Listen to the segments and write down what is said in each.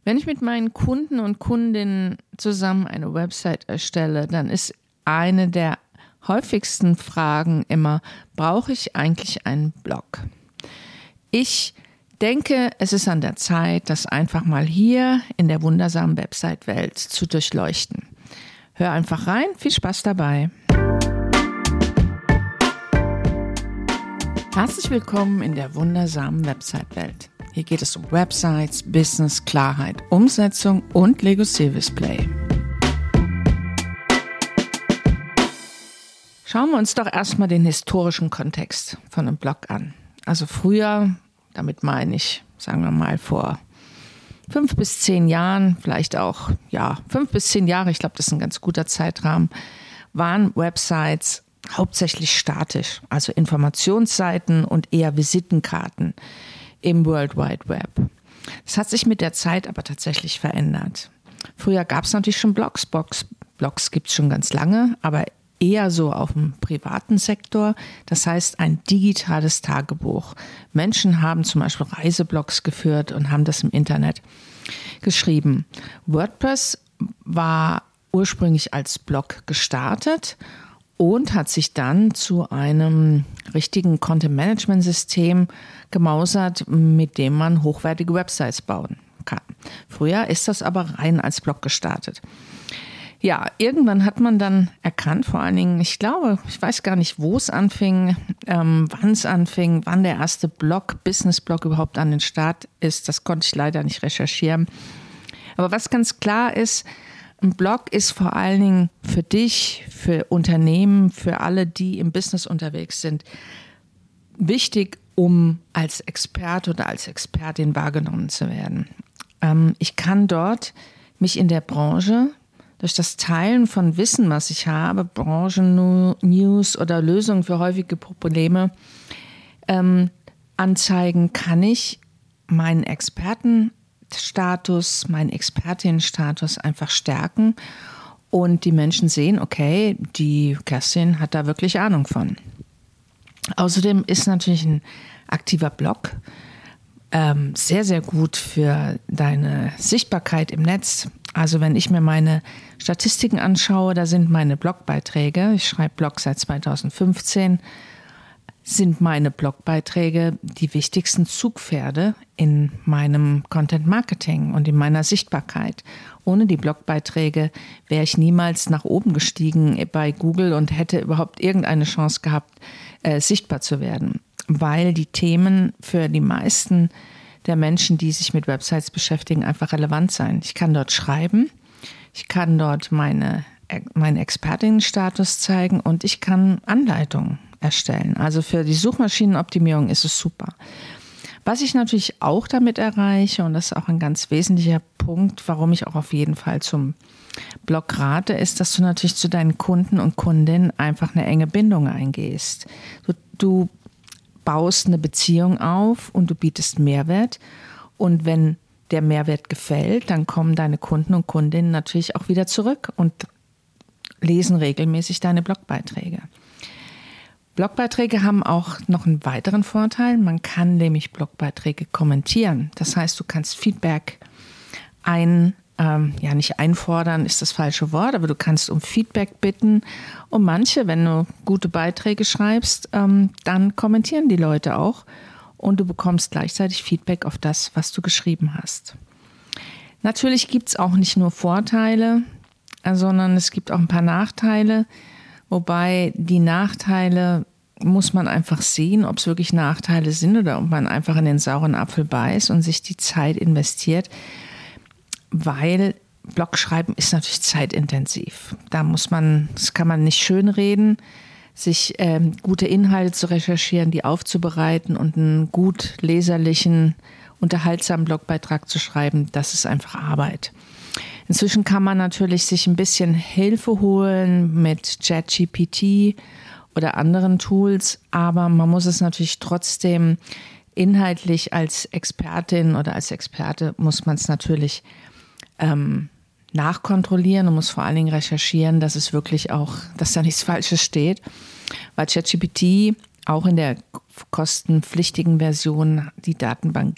Wenn ich mit meinen Kunden und Kundinnen zusammen eine Website erstelle, dann ist eine der häufigsten Fragen immer, brauche ich eigentlich einen Blog? Ich denke, es ist an der Zeit, das einfach mal hier in der wundersamen Website-Welt zu durchleuchten. Hör einfach rein, viel Spaß dabei. Herzlich willkommen in der wundersamen Website-Welt. Hier geht es um Websites, Business, Klarheit, Umsetzung und Lego Service Play. Schauen wir uns doch erstmal den historischen Kontext von einem Blog an. Also früher, damit meine ich, sagen wir mal vor 5 bis 10 Jahren, vielleicht auch 5 bis 10 Jahre, ich glaube, das ist ein ganz guter Zeitrahmen, waren Websites hauptsächlich statisch, also Informationsseiten und eher Visitenkarten im World Wide Web. Das hat sich mit der Zeit aber tatsächlich verändert. Früher gab es natürlich schon Blogs. Blogs gibt es schon ganz lange, aber eher so auf dem privaten Sektor. Das heißt ein digitales Tagebuch. Menschen haben zum Beispiel Reiseblogs geführt und haben das im Internet geschrieben. WordPress war ursprünglich als Blog gestartet und hat sich dann zu einem richtigen Content-Management-System gemausert, mit dem man hochwertige Websites bauen kann. Früher ist das aber rein als Blog gestartet. Ja, irgendwann hat man dann erkannt, vor allen Dingen, ich weiß gar nicht, wo es anfing, wann es anfing, wann der erste Business-Blog überhaupt an den Start ist. Das konnte ich leider nicht recherchieren. Aber was ganz klar ist, ein Blog ist vor allen Dingen für dich, für Unternehmen, für alle, die im Business unterwegs sind, wichtig, um als Experte oder als Expertin wahrgenommen zu werden. Ich kann dort mich in der Branche durch das Teilen von Wissen, was ich habe, Branchen-News oder Lösungen für häufige Probleme anzeigen, kann ich meinen Expertenstatus, meinen Expertinnenstatus einfach stärken und die Menschen sehen, okay, die Kerstin hat da wirklich Ahnung von. Außerdem ist natürlich ein aktiver Blog sehr, sehr gut für deine Sichtbarkeit im Netz. Also wenn ich mir meine Statistiken anschaue, da sind meine Blogbeiträge, ich schreibe Blog seit 2015, sind meine Blogbeiträge die wichtigsten Zugpferde in meinem Content Marketing und in meiner Sichtbarkeit. Ohne die Blogbeiträge wäre ich niemals nach oben gestiegen bei Google und hätte überhaupt irgendeine Chance gehabt, sichtbar zu werden. Weil die Themen für die meisten der Menschen, die sich mit Websites beschäftigen, einfach relevant sein. Ich kann dort schreiben, ich kann dort meinen Expertinnenstatus zeigen und ich kann Anleitungen erstellen. Also für die Suchmaschinenoptimierung ist es super. Was ich natürlich auch damit erreiche, und das ist auch ein ganz wesentlicher Punkt, warum ich auch auf jeden Fall zum Blog rate, ist, dass du natürlich zu deinen Kunden und Kundinnen einfach eine enge Bindung eingehst. Du baust eine Beziehung auf und du bietest Mehrwert. Und wenn der Mehrwert gefällt, dann kommen deine Kunden und Kundinnen natürlich auch wieder zurück und lesen regelmäßig deine Blogbeiträge. Blogbeiträge haben auch noch einen weiteren Vorteil. Man kann nämlich Blogbeiträge kommentieren. Das heißt, du kannst Feedback nicht einfordern, ist das falsche Wort, aber du kannst um Feedback bitten. Und manche, wenn du gute Beiträge schreibst, dann kommentieren die Leute auch und du bekommst gleichzeitig Feedback auf das, was du geschrieben hast. Natürlich gibt es auch nicht nur Vorteile, sondern es gibt auch ein paar Nachteile, wobei die Nachteile muss man einfach sehen, ob es wirklich Nachteile sind oder ob man einfach in den sauren Apfel beißt und sich die Zeit investiert, weil Blogschreiben ist natürlich zeitintensiv. Das kann man nicht schönreden, sich gute Inhalte zu recherchieren, die aufzubereiten und einen gut leserlichen, unterhaltsamen Blogbeitrag zu schreiben, das ist einfach Arbeit. Inzwischen kann man natürlich sich ein bisschen Hilfe holen mit ChatGPT oder anderen Tools, aber man muss es natürlich trotzdem inhaltlich als Expertin oder als Experte muss man es natürlich nachkontrollieren und muss vor allen Dingen recherchieren, dass es wirklich auch, dass da nichts Falsches steht, weil ChatGPT auch in der kostenpflichtigen Version die Datenbank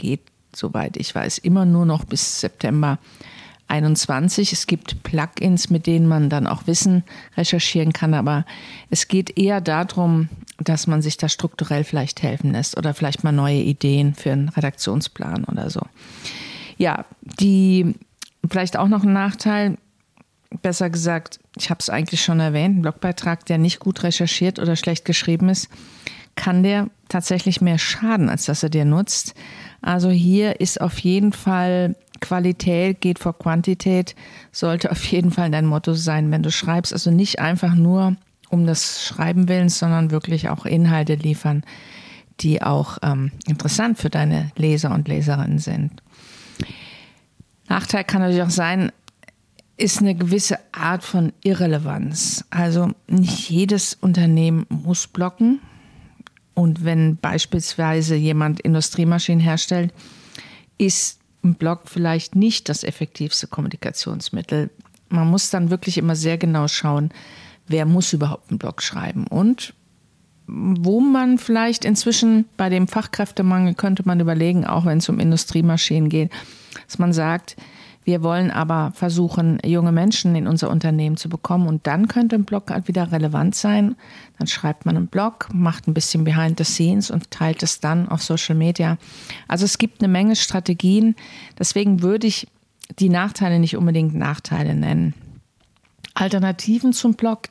soweit ich weiß, immer nur noch bis September 21. Es gibt Plugins, mit denen man dann auch Wissen recherchieren kann, aber es geht eher darum, dass man sich da strukturell vielleicht helfen lässt oder vielleicht mal neue Ideen für einen Redaktionsplan oder so. Ja, vielleicht auch noch ein Nachteil, besser gesagt, ich habe es eigentlich schon erwähnt, ein Blogbeitrag, der nicht gut recherchiert oder schlecht geschrieben ist, kann der tatsächlich mehr schaden, als dass er dir nutzt. Also hier ist auf jeden Fall Qualität geht vor Quantität, sollte auf jeden Fall dein Motto sein, wenn du schreibst. Also nicht einfach nur um das Schreiben willens, sondern wirklich auch Inhalte liefern, die auch interessant für deine Leser und Leserinnen sind. Nachteil kann natürlich auch sein, ist eine gewisse Art von Irrelevanz. Also nicht jedes Unternehmen muss bloggen. Und wenn beispielsweise jemand Industriemaschinen herstellt, ist ein Blog vielleicht nicht das effektivste Kommunikationsmittel. Man muss dann wirklich immer sehr genau schauen, wer muss überhaupt einen Blog schreiben. Und wo man vielleicht inzwischen bei dem Fachkräftemangel könnte man überlegen, auch wenn es um Industriemaschinen geht, dass man sagt, wir wollen aber versuchen, junge Menschen in unser Unternehmen zu bekommen und dann könnte ein Blog halt wieder relevant sein. Dann schreibt man einen Blog, macht ein bisschen Behind the Scenes und teilt es dann auf Social Media. Also es gibt eine Menge Strategien, deswegen würde ich die Nachteile nicht unbedingt Nachteile nennen. Alternativen zum Blog,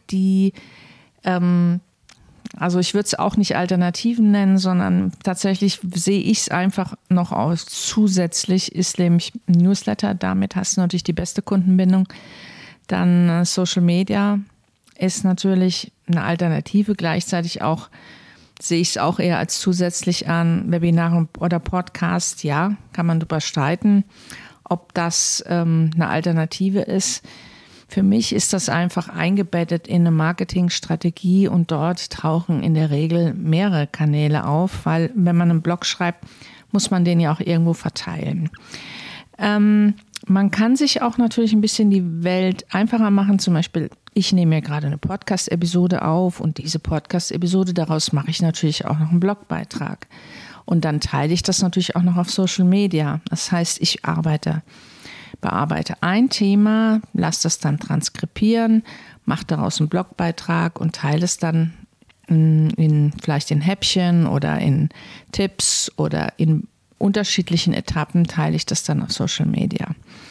also ich würde es auch nicht Alternativen nennen, sondern tatsächlich sehe ich es einfach noch aus. Zusätzlich ist nämlich Newsletter, damit hast du natürlich die beste Kundenbindung. Dann Social Media ist natürlich eine Alternative. Gleichzeitig auch sehe ich es auch eher als zusätzlich an. Webinare oder Podcast, ja, kann man drüber streiten, ob das eine Alternative ist. Für mich ist das einfach eingebettet in eine Marketingstrategie und dort tauchen in der Regel mehrere Kanäle auf, weil wenn man einen Blog schreibt, muss man den ja auch irgendwo verteilen. Man kann sich auch natürlich ein bisschen die Welt einfacher machen. Zum Beispiel, ich nehme mir gerade eine Podcast-Episode auf und diese Podcast-Episode, daraus mache ich natürlich auch noch einen Blogbeitrag. Und dann teile ich das natürlich auch noch auf Social Media. Das heißt, ich bearbeite ein Thema, lasse das dann transkribieren, mache daraus einen Blogbeitrag und teile es dann vielleicht in Häppchen oder in Tipps oder in unterschiedlichen Etappen teile ich das dann auf Social Media.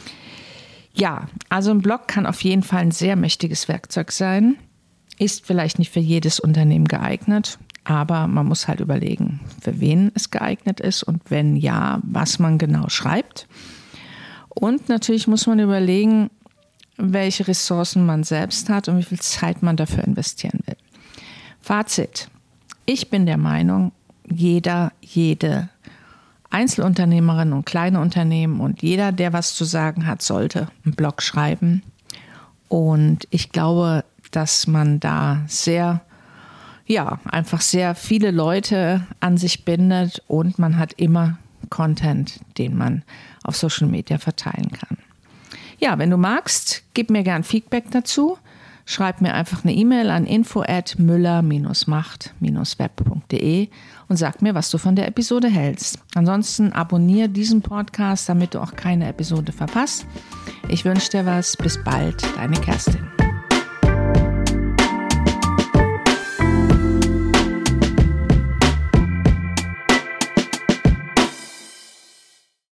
Ja, also ein Blog kann auf jeden Fall ein sehr mächtiges Werkzeug sein, ist vielleicht nicht für jedes Unternehmen geeignet, aber man muss halt überlegen, für wen es geeignet ist und wenn ja, was man genau schreibt. Und natürlich muss man überlegen, welche Ressourcen man selbst hat und wie viel Zeit man dafür investieren will. Fazit. Ich bin der Meinung, jede Einzelunternehmerin und kleine Unternehmen und jeder, der was zu sagen hat, sollte einen Blog schreiben. Und ich glaube, dass man da einfach sehr viele Leute an sich bindet und man hat immer Content, den man auf Social Media verteilen kann. Ja, wenn du magst, gib mir gern Feedback dazu. Schreib mir einfach eine E-Mail an info@müller-macht-web.de und sag mir, was du von der Episode hältst. Ansonsten abonniere diesen Podcast, damit du auch keine Episode verpasst. Ich wünsche dir was. Bis bald, deine Kerstin.